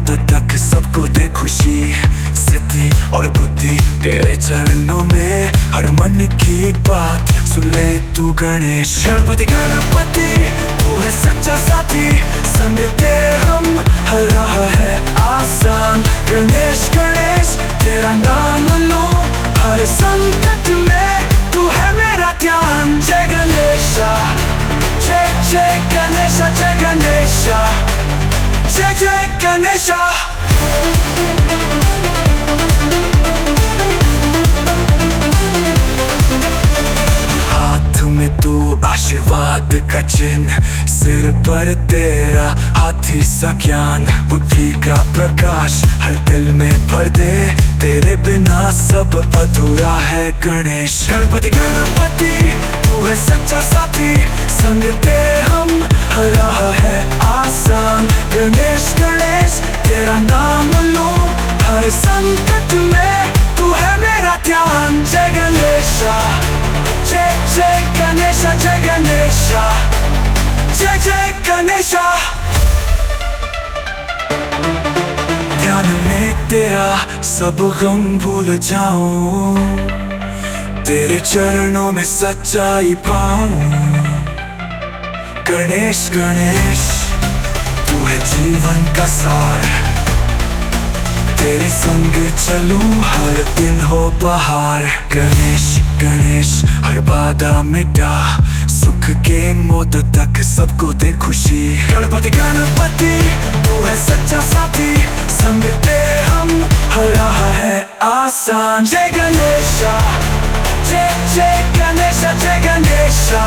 मौत तक सबको दे खुशी, सिद्धि और बुद्धि तेरे चरणों में। हर मन की बात सुन ले तू गणेश। गणपति गणपति तू है सच्चा साथी, संग तेरे हम हर रहा है आसान। गणेश गणेश तेरा नाम लो हर संकट में, तू है मेरा ध्यान। जय गणेशा, जय जय गणेशा, जय गणेशा, जय जय गणेशा। हाथ में तू आशीर्वाद का चिन्ह, सिर पर तेरा हाथी सा ज्ञान। बुद्धि का प्रकाश हर दिल में भर दे, तेरे बिना सब अधूरा है गणेश। गणपति गणपति तू है सच्चा साथी, संग तेरे हम हर रहा है आसान। गणेश गणेश तेरा नाम लो हर संकट में, तू है मेरा ध्यान। जय गणेशा, जय जय गणेशा, जय गणेशा, जय जय गणेशा। ध्यान में तेरा सब गम भूल जाऊं, तेरे चरणों में सच्चाई पाऊं। गणेश गणेश तू है जीवन का सार, तेरे संग चलूं हर दिन हो बहार। गणेश गणेश हर बाधा मिटा, सुख के मौत तक सबको दे खुशी। गणपति गणपति तू है सच्चा साथी, संग तेरे हम हर रहा है आसान। जय गणेशा, जय जय गणेशा, जय गणेशा,